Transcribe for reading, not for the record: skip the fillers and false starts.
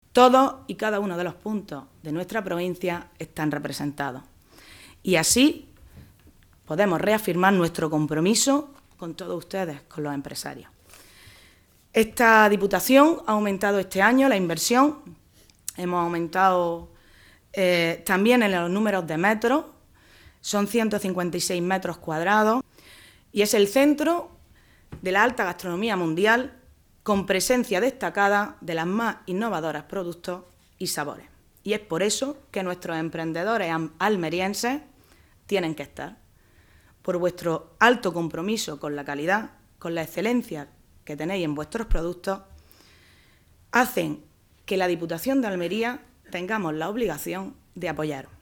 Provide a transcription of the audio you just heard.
Todos y cada uno de los puntos de nuestra provincia están representados. Y así podemos reafirmar nuestro compromiso con todos ustedes, con los empresarios. Esta Diputación ha aumentado este año la inversión, hemos aumentado también en los números de metros, son 156 metros cuadrados, y es el centro de la alta gastronomía mundial, con presencia destacada de las más innovadoras productos y sabores. Y es por eso que nuestros emprendedores almerienses tienen que estar, por vuestro alto compromiso con la calidad, con la excelencia que tenéis en vuestros productos, hacen que la Diputación de Almería tengamos la obligación de apoyaros.